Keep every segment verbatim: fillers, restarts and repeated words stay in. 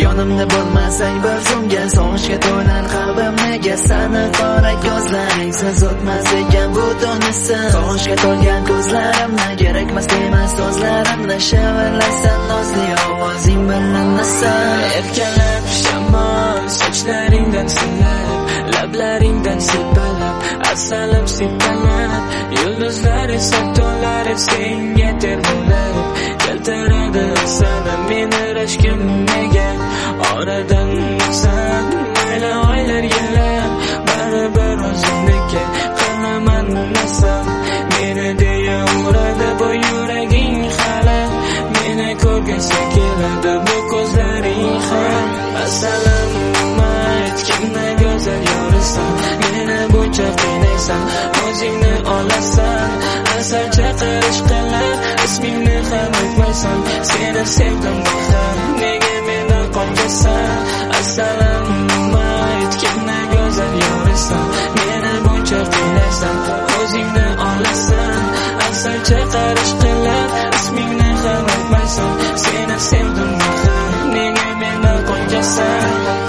Yonimda bo'lmasang bir zumga, sog'ishga to'lan qalbim nega, sani qora ko'zlaringsiz o'tmas ekan bu tunnisan. Sog'ishga to'lgan ko'zlarimni, kerakmas demas so'zlarimni, shivirlaysan nozli ovozing bilan nasan. Erkalab shamol sochlaringdan silab, lablaringdan sipalab, asalim sipalab, yulduzlar esa to'lar senga termulab, keltiradi sana meni rashkim nega, oradan o'tsan mayli oylar yillar, baribir o'zimniki qilaman nasam. Meni deya uradi bu yuraging hali, meni ko'rgisi keladi bu ko'zlaring ham. Assalom ayt, kimni go'zal yorisan, meni buncha qiynaysan, o'zingni olasan, asal chaqirish qilib ismingni ham aytmaysan. Seni sevdim bahar, nega mendan qochasan. Assalom ayt, kimni go'zal yorisan, meni buncha qiynaysan, o'zingni olasan, asal chaqirish qilib ismingni ham aytmaysan. Seni sevdim bahar, nega mendan qochasan.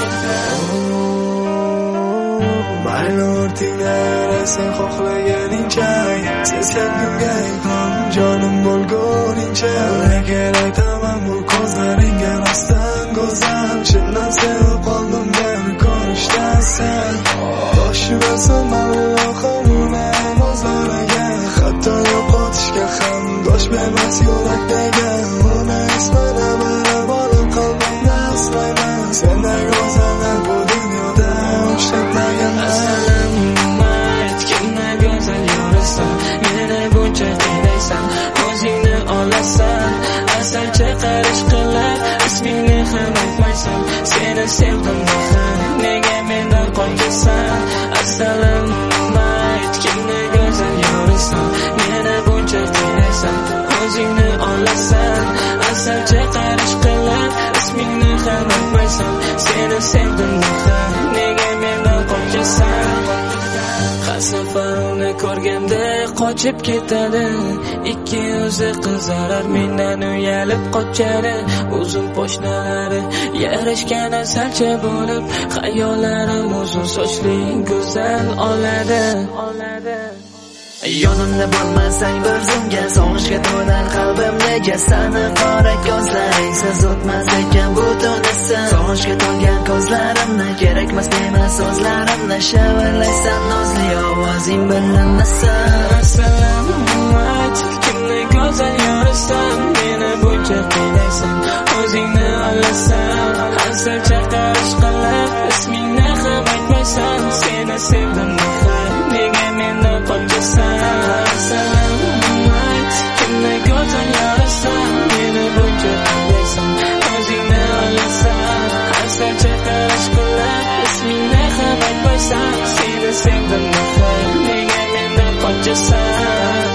Mayli o'rtinglar sen xohlaganingcha, seskanimga ham jonim bo'lguningcha, lekin aytaman bu ko'zlaringga rostdan go'zal, chindan sevib qoldim meni ko'rishdan sen. Boshimdasan Allohim unay o'zlariga, hatto yo'qotishga ham dosh bermas yurakdagi, uni ismini bilib olib qalbimda asrayman. Sendek go'zallar bu dunyoda uchratmagan. Assalom ayt, kimni go'zal yorisan, meni buncha qiynaysan, o'zingni olasan, asal chaqirish qilib ismingni ham aytmaysan. Seni sevdim bahar, nega mendan qochasan. Assalom ayt, kimni go'zal yorisan, meni buncha qiynaysan, o'zingni olasan, asal chaqirish qilib ismingni ham aytmaysan. Seni sevdim bahar, nega mendan qochasan. Har safar uni ko'rganda qochib ketadi, ikki yuzi qizarar, mendan uyalib qochadi. Uzun poshnalari yarashgan asalcha bo'lib, xayollarim uzun sochli go'zal oladi. Yonimda bo'lmasang bir zumga, sog'ishga to'lan qalbim nega, sani qora ko'zlaringsiz o'tmas ekan bu tunnisan. Sog'ishga to'lgan ko'zlarimni, kerakmas demas so'zlarimni, shivirlaysan nozli ovozing bilan nasan. Assalom ayt, kimni go'zal yorisan, meni buncha qiynaysan, o'zingni olasan, asal chaqirish qilib ismingni ham aytmaysan. Seni sevdim bahar, nega mendan qochasan. Assalom ayt, kimni go'zal yorisan, meni buncha qiynaysan, o'zingni olasan, asal chaqirish qilib ismingni ham aytmaysan. Seni sevdim bahar, nega mendan qochasan.